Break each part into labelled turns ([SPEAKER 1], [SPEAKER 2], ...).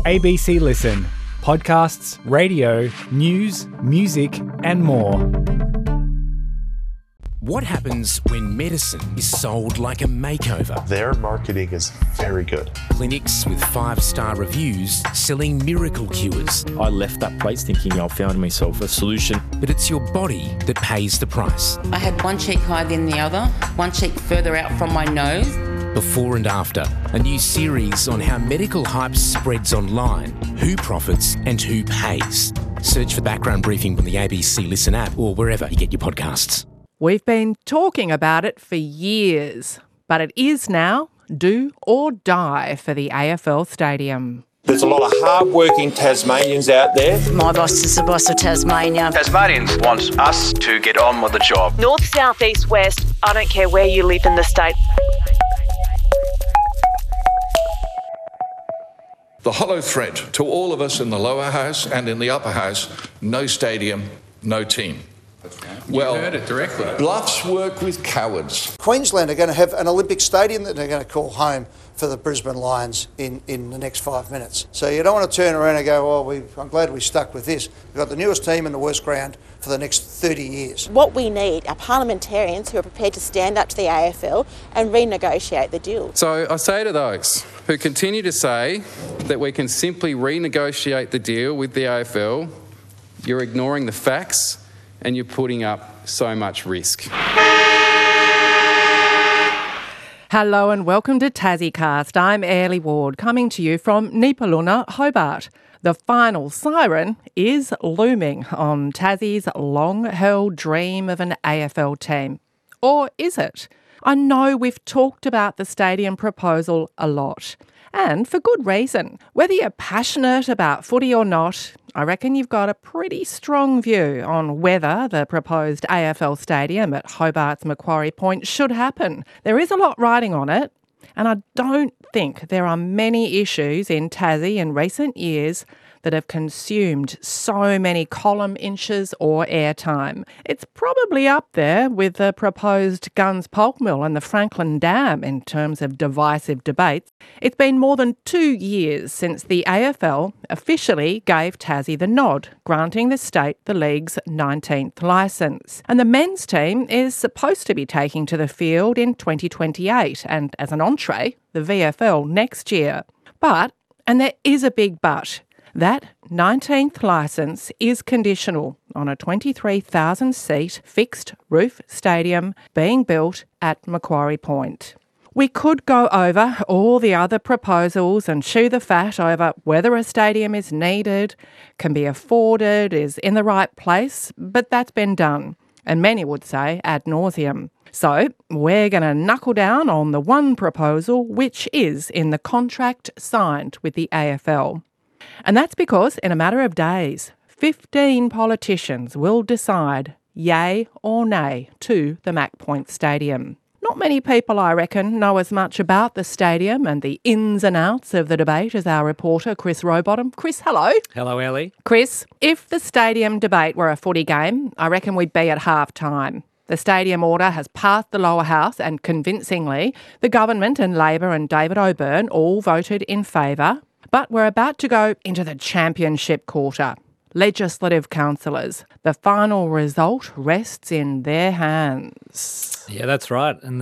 [SPEAKER 1] ABC Listen. Podcasts, radio, news, music and more.
[SPEAKER 2] What happens when medicine is sold like a makeover?
[SPEAKER 3] Their marketing is very good.
[SPEAKER 2] Clinics with 5-star reviews selling miracle cures.
[SPEAKER 4] I left that place thinking I found myself a solution.
[SPEAKER 2] But it's your body that pays the price.
[SPEAKER 5] I had one cheek higher than the other, one cheek further out from my nose.
[SPEAKER 2] Before and after, a new series on how medical hype spreads online, who profits and who pays. Search for Background Briefing on the ABC Listen app or wherever you get your podcasts.
[SPEAKER 6] We've been talking about it for years, but it is now do or die for the AFL Stadium.
[SPEAKER 7] There's a lot of hard-working Tasmanians out there.
[SPEAKER 8] My boss is the boss of Tasmania.
[SPEAKER 9] Tasmanians want us to get on with the job.
[SPEAKER 10] North, south, east, west, I don't care where you live in the state.
[SPEAKER 11] The hollow threat to all of us in the lower house and in the upper house, no stadium, no team.
[SPEAKER 12] Well, you heard it directly.
[SPEAKER 11] Bluffs work with cowards.
[SPEAKER 13] Queensland are going to have an Olympic stadium that they're going to call home for the Brisbane Lions in the next 5 minutes. So you don't want to turn around and go, well, I'm glad we stuck with this. We've got the newest team and the worst ground for the next 30 years.
[SPEAKER 14] What we need are parliamentarians who are prepared to stand up to the AFL and renegotiate the deal.
[SPEAKER 12] So I say to those who continue to say that we can simply renegotiate the deal with the AFL, you're ignoring the facts and you're putting up so much risk.
[SPEAKER 6] Hello and welcome to TassieCast. I'm Airlie Ward, coming to you from Nipaluna, Hobart. The final siren is looming on Tassie's long-held dream of an AFL team. Or is it? I know we've talked about the stadium proposal a lot, and for good reason. Whether you're passionate about footy or not, I reckon you've got a pretty strong view on whether the proposed AFL stadium at Hobart's Macquarie Point should happen. There is a lot riding on it, and I don't think there are many issues in Tassie in recent years that have consumed so many column inches or airtime. It's probably up there with the proposed Gunns Pulp Mill and the Franklin Dam in terms of divisive debates. It's been more than 2 years since the AFL officially gave Tassie the nod, granting the state the league's 19th licence. And the men's team is supposed to be taking to the field in 2028 and, as an entree, the VFL next year. But, and there is a big but, that 19th licence is conditional on a 23,000-seat fixed-roof stadium being built at Macquarie Point. We could go over all the other proposals and chew the fat over whether a stadium is needed, can be afforded, is in the right place, but that's been done, and many would say ad nauseum. So we're going to knuckle down on the one proposal which is in the contract signed with the AFL. And that's because in a matter of days, 15 politicians will decide yay or nay to the Mac Point Stadium. Not many people, I reckon, know as much about the stadium and the ins and outs of the debate as our reporter, Chris Rowbottom. Chris, hello.
[SPEAKER 1] Hello, Ellie.
[SPEAKER 6] Chris, if the stadium debate were a footy game, I reckon we'd be at half-time. The stadium order has passed the lower house and, convincingly, the government and Labor and David O'Byrne all voted in favour. But we're about to go into the championship quarter. Legislative councillors. The final result rests in their hands.
[SPEAKER 1] Yeah, that's right. And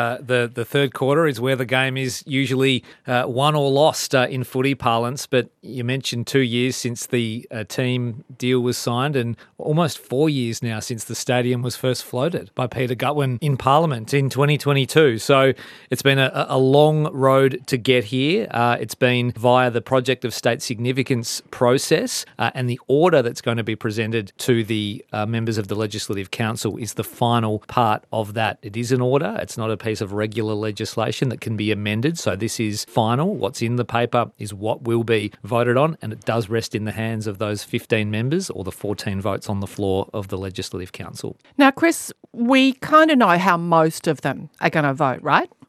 [SPEAKER 1] the third quarter is where the game is usually won or lost in footy parlance. But you mentioned 2 years since the team deal was signed and almost 4 years now since the stadium was first floated by Peter Gutwein in Parliament in 2022. So it's been a long road to get here. It's been via the Project of State Significance process and the order that's going to be presented to the members of the Legislative Council is the final part of that. It is an order. It's not a piece of regular legislation that can be amended. So this is final. What's in the paper is what will be voted on, and it does rest in the hands of those 15 members or the 14 votes on the floor of the Legislative Council.
[SPEAKER 6] Now, Chris, we kind of know how most of them are going to vote, right?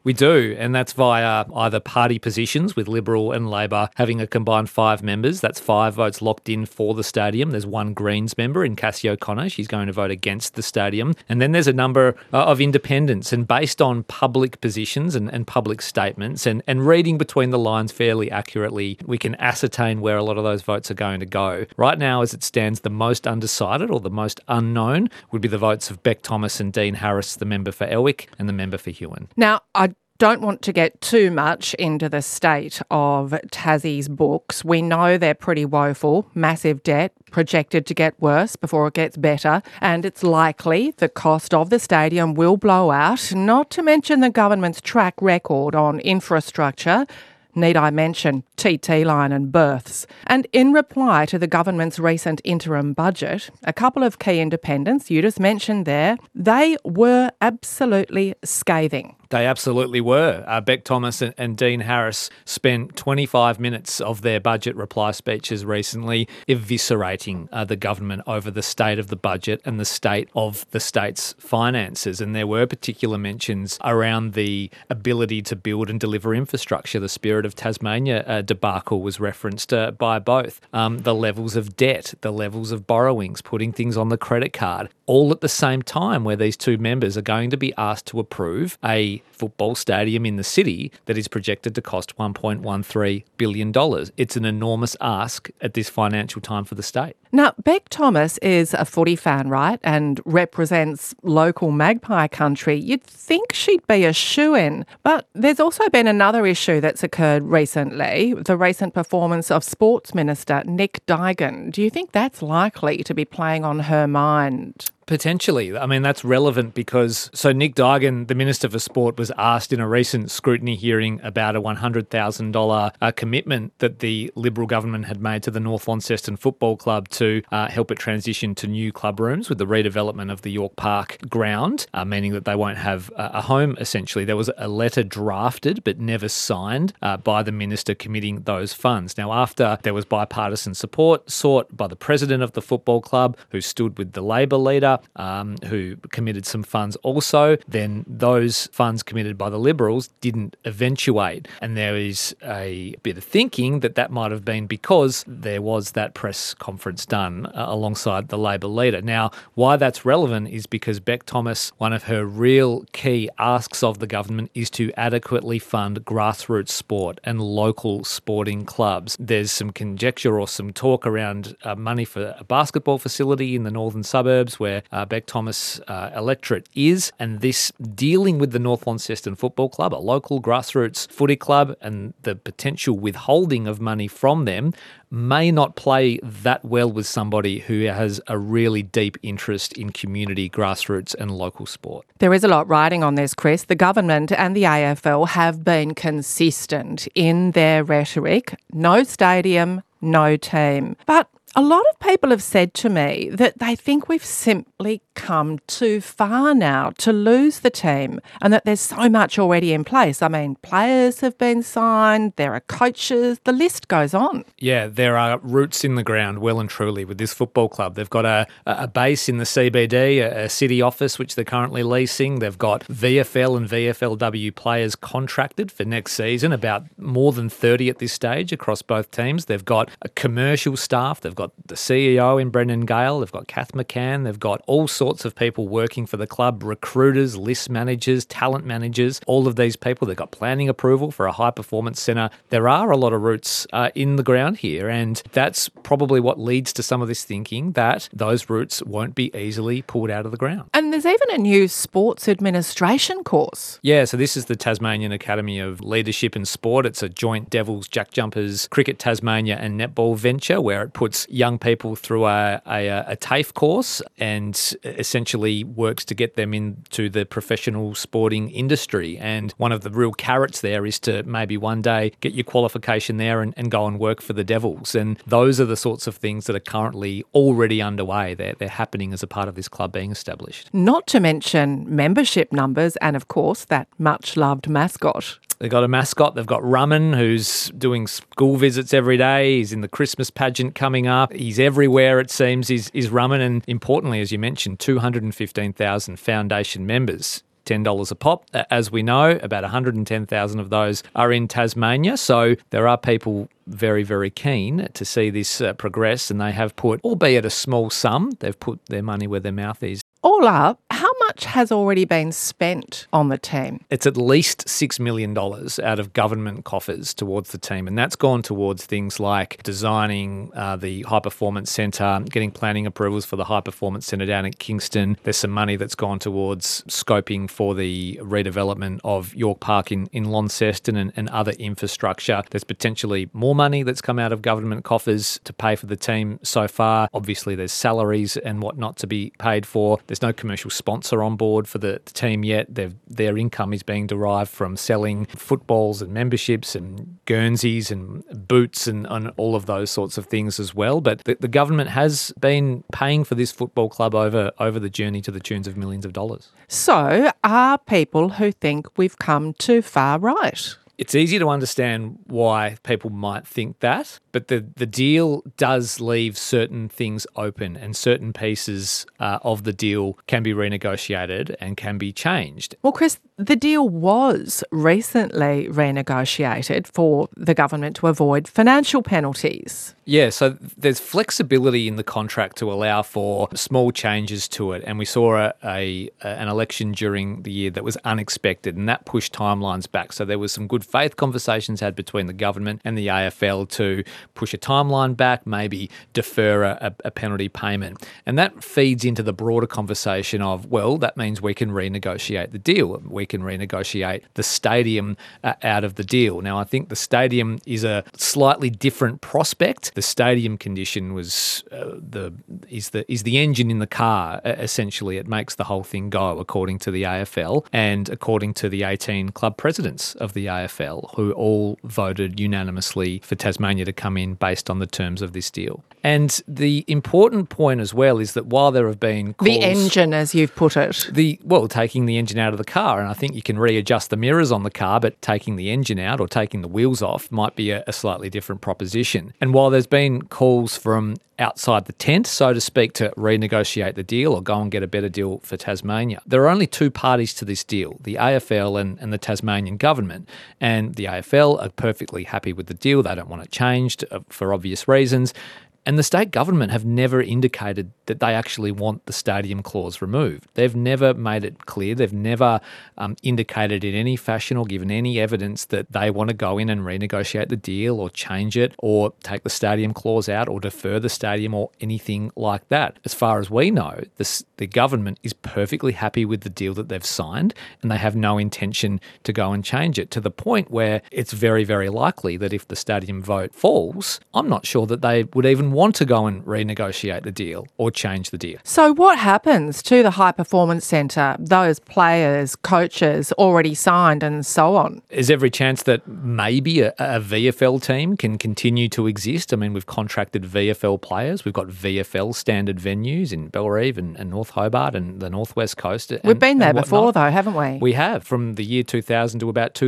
[SPEAKER 1] We do, and that's via either party positions, with Liberal and Labor having a combined 5 members. That's 5 votes locked in for the stadium. There's one Greens member in Cassie O'Connor. She's going to vote against the stadium. And then there's a number of independents, and based on public positions and public statements and reading between the lines fairly accurately, we can ascertain where a lot of those votes are going to go. Right now, as it stands, the most undecided or the most unknown would be the votes of Beck Thomas and Dean Harris, the member for Elwick and the member for Huon.
[SPEAKER 6] Now, I don't want to get too much into the state of Tassie's books. We know they're pretty woeful, massive debt, projected to get worse before it gets better, and it's likely the cost of the stadium will blow out, not to mention the government's track record on infrastructure. Need I mention TT line and berths? And in reply to the government's recent interim budget, a couple of key independents you just mentioned there, they were absolutely scathing.
[SPEAKER 1] They absolutely were. Beck Thomas and Dean Harris spent 25 minutes of their budget reply speeches recently eviscerating the government over the state of the budget and the state of the state's finances. And there were particular mentions around the ability to build and deliver infrastructure. The Spirit of Tasmania debacle was referenced by both. The levels of debt, the levels of borrowings, putting things on the credit card, all at the same time where these two members are going to be asked to approve a football stadium in the city that is projected to cost $1.13 billion. It's an enormous ask at this financial time for the state.
[SPEAKER 6] Now, Beck Thomas is a footy fan, right, and represents local Magpie country. You'd think she'd be a shoo-in, but there's also been another issue that's occurred recently, the recent performance of Sports Minister Nick Duigan. Do you think that's likely to be playing on her mind?
[SPEAKER 1] Potentially. I mean, that's relevant because Nick Duigan, the Minister for Sport, was asked in a recent scrutiny hearing about a $100,000 commitment that the Liberal government had made to the North Launceston Football Club to help it transition to new club rooms with the redevelopment of the York Park ground, meaning that they won't have a home, essentially. There was a letter drafted but never signed by the Minister committing those funds. Now, after there was bipartisan support sought by the President of the football club, who stood with the Labor leader, who committed some funds also, then those funds committed by the Liberals didn't eventuate. And there is a bit of thinking that might have been because there was that press conference done alongside the Labor leader. Now, why that's relevant is because Beck Thomas, one of her real key asks of the government is to adequately fund grassroots sport and local sporting clubs. There's some conjecture or some talk around money for a basketball facility in the northern suburbs where Beck Thomas electorate is, and this dealing with the North Launceston Football Club, a local grassroots footy club, and the potential withholding of money from them may not play that well with somebody who has a really deep interest in community, grassroots and local sport.
[SPEAKER 6] There is a lot riding on this, Chris. The government and the AFL have been consistent in their rhetoric. No stadium, no team. But a lot of people have said to me that they think we've simply come too far now to lose the team and that there's so much already in place. I mean, players have been signed, there are coaches, the list goes on.
[SPEAKER 1] Yeah, there are roots in the ground well and truly with this football club. They've got a base in the CBD, a city office which they're currently leasing. They've got VFL and VFLW players contracted for next season, about more than 30 at this stage across both teams. They've got a commercial staff, they've got the CEO in Brendan Gale, they've got Kath McCann, they've got all sorts of people working for the club, recruiters, list managers, talent managers, all of these people. They've got planning approval for a high performance centre. There are a lot of roots in the ground here, and that's probably what leads to some of this thinking that those roots won't be easily pulled out of the ground.
[SPEAKER 6] And there's even a new sports administration course.
[SPEAKER 1] Yeah, so this is the Tasmanian Academy of Leadership and Sport. It's a joint Devils, Jack Jumpers, Cricket Tasmania and netball venture where it puts young people through a TAFE course and essentially works to get them into the professional sporting industry. And one of the real carrots there is to maybe one day get your qualification there and go and work for the Devils. And those are the sorts of things that are currently already underway. They're happening as a part of this club being established.
[SPEAKER 6] Not to mention membership numbers and, of course, that much-loved mascot.
[SPEAKER 1] They've got a mascot. They've got Rumman, who's doing school visits every day. He's in the Christmas pageant coming up. He's everywhere, it seems, is Rumman. And importantly, as you mentioned, 215,000 foundation members. $10 a pop. As we know, about 110,000 of those are in Tasmania. So there are people very, very keen to see this progress, and they have put, albeit a small sum, they've put their money where their mouth is.
[SPEAKER 6] All up, how much has already been spent on the team?
[SPEAKER 1] It's at least $6 million out of government coffers towards the team, and that's gone towards things like designing the High Performance Centre, getting planning approvals for the High Performance Centre down at Kingston. There's some money that's gone towards scoping for the redevelopment of York Park in Launceston and other infrastructure. There's potentially more money that's come out of government coffers to pay for the team so far. Obviously, there's salaries and whatnot to be paid for. There's no commercial sponsor on board for the team yet. Their income is being derived from selling footballs and memberships and Guernseys and boots and all of those sorts of things as well. But the government has been paying for this football club over the journey to the tunes of millions of dollars.
[SPEAKER 6] So are people who think we've come too far right?
[SPEAKER 1] It's easy to understand why people might think that, but the deal does leave certain things open, and certain pieces of the deal can be renegotiated and can be changed.
[SPEAKER 6] Well, Chris, the deal was recently renegotiated for the government to avoid financial penalties.
[SPEAKER 1] Yeah, so there's flexibility in the contract to allow for small changes to it, and we saw an election during the year that was unexpected, and that pushed timelines back. So there was some good faith conversations had between the government and the AFL to push a timeline back, maybe defer a penalty payment. And that feeds into the broader conversation of, well, that means we can renegotiate the deal. We can renegotiate the stadium out of the deal. Now, I think the stadium is a slightly different prospect. The stadium condition was the engine in the car, essentially. It makes the whole thing go, according to the AFL and according to the 18 club presidents of the AFL, who all voted unanimously for Tasmania to come in based on the terms of this deal. And the important point as well is that while there have been calls...
[SPEAKER 6] The engine, as you've put it.
[SPEAKER 1] Taking the engine out of the car, and I think you can readjust the mirrors on the car, but taking the engine out or taking the wheels off might be a slightly different proposition. And while there's been calls from outside the tent, so to speak, to renegotiate the deal or go and get a better deal for Tasmania, there are only two parties to this deal, the AFL and the Tasmanian government. And the AFL are perfectly happy with the deal. They don't want it changed for obvious reasons. And the state government have never indicated that they actually want the stadium clause removed. They've never made it clear. They've never indicated in any fashion or given any evidence that they want to go in and renegotiate the deal or change it or take the stadium clause out or defer the stadium or anything like that. As far as we know, the government is perfectly happy with the deal that they've signed, and they have no intention to go and change it, to the point where it's very, very likely that if the stadium vote falls, I'm not sure that they would even want to go and renegotiate the deal or change the deal.
[SPEAKER 6] So what happens to the High Performance Centre, those players, coaches already signed and so on?
[SPEAKER 1] There's every chance that maybe a VFL team can continue to exist. I mean, we've contracted VFL players. We've got VFL standard venues in Bellerive and North Hobart and the Northwest Coast.
[SPEAKER 6] We've been there before though, haven't we?
[SPEAKER 1] We have, from the year 2000 to about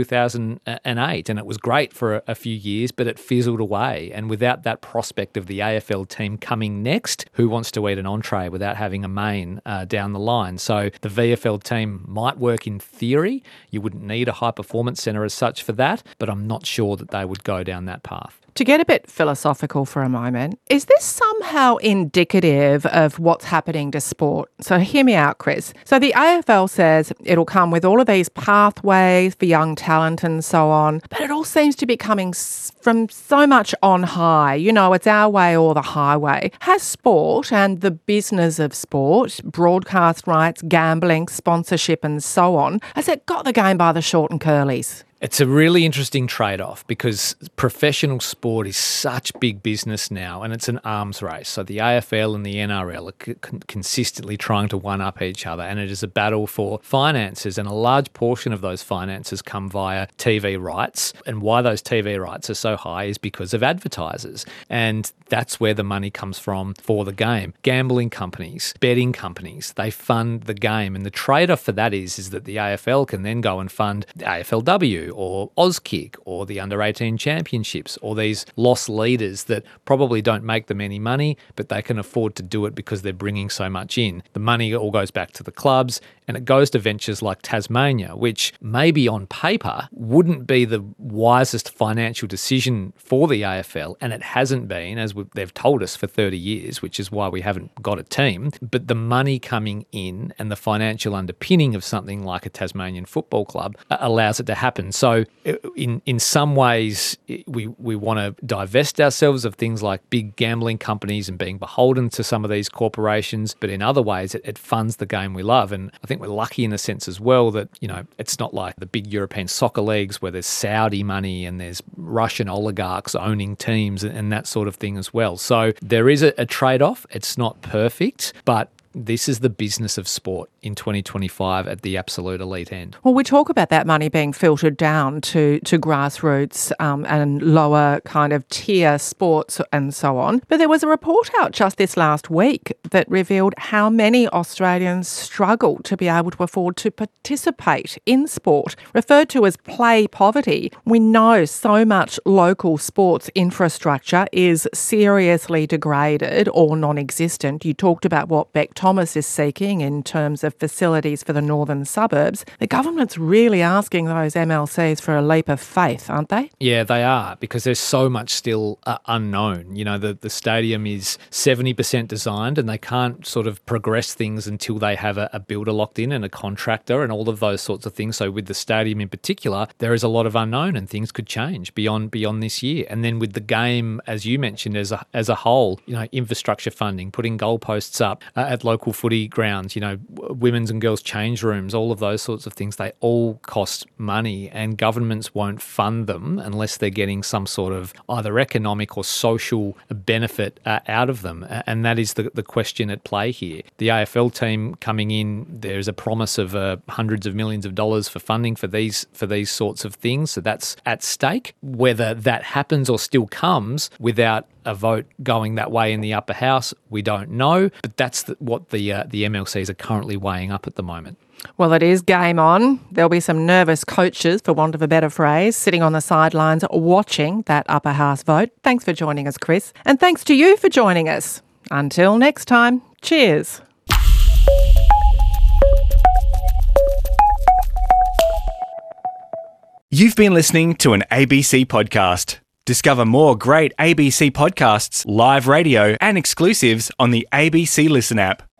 [SPEAKER 1] 2008, and it was great for a few years, but it fizzled away. And without that prospect of the AFL team coming next, who wants to eat an entree without having a main down the line? So the VFL team might work in theory. You wouldn't need a high performance centre as such for that, but I'm not sure that they would go down that path.
[SPEAKER 6] To get a bit philosophical for a moment, is this somehow indicative of what's happening to sport? So hear me out, Chris. So the AFL says it'll come with all of these pathways for young talent and so on, but it all seems to be coming from so much on high. You know, it's our way or the highway. Has sport and the business of sport, broadcast rights, gambling, sponsorship and so on, has it got the game by the short and curlies?
[SPEAKER 1] It's a really interesting trade-off because professional sport is such big business now, and it's an arms race. So the AFL and the NRL are consistently trying to one-up each other, and it is a battle for finances, and a large portion of those finances come via TV rights. And why those TV rights are so high is because of advertisers, and that's where the money comes from for the game. Gambling companies, betting companies, they fund the game, and the trade-off for that is that the AFL can then go and fund the AFLW or Auskick or the Under-18 Championships or these loss leaders that probably don't make them any money, but they can afford to do it because they're bringing so much in. The money all goes back to the clubs, and it goes to ventures like Tasmania, which maybe on paper wouldn't be the wisest financial decision for the AFL, and it hasn't been, as they've told us, for 30 years, which is why we haven't got a team. But the money coming in and the financial underpinning of something like a Tasmanian Football Club allows it to happen. So in some ways, we want to divest ourselves of things like big gambling companies and being beholden to some of these corporations, but in other ways, it funds the game we love. And I think we're lucky in a sense as well that, it's not like the big European soccer leagues where there's Saudi money and there's Russian oligarchs owning teams and that sort of thing as well. So there is a trade-off. It's not perfect, but this is the business of sport in 2025 at the absolute elite end.
[SPEAKER 6] Well, we talk about that money being filtered down to grassroots and lower kind of tier sports and so on. But there was a report out just this last week that revealed how many Australians struggle to be able to afford to participate in sport, referred to as play poverty. We know so much local sports infrastructure is seriously degraded or non-existent. You talked about what Beck Thomas is seeking in terms of facilities for the northern suburbs. The government's really asking those MLCs for a leap of faith, aren't they?
[SPEAKER 1] Yeah, they are, because there's so much still unknown. The stadium is 70% designed and they can't sort of progress things until they have a builder locked in and a contractor and all of those sorts of things. So with the stadium in particular, there is a lot of unknown and things could change beyond this year. And then with the game, as you mentioned, as a whole, infrastructure funding, putting goalposts up at local footy grounds, women's and girls' change rooms, all of those sorts of things, they all cost money and governments won't fund them unless they're getting some sort of either economic or social benefit out of them. And that is the question at play here. The AFL team coming in, there's a promise of hundreds of millions of dollars for funding for these sorts of things. So that's at stake. Whether that happens or still comes without a vote going that way in the upper house, we don't know. But that's what the MLCs are currently weighing up at the moment.
[SPEAKER 6] Well, it is game on. There'll be some nervous coaches, for want of a better phrase, sitting on the sidelines watching that upper house vote. Thanks for joining us, Chris. And thanks to you for joining us. Until next time, cheers.
[SPEAKER 15] You've been listening to an ABC podcast. Discover more great ABC podcasts, live radio and exclusives on the ABC Listen app.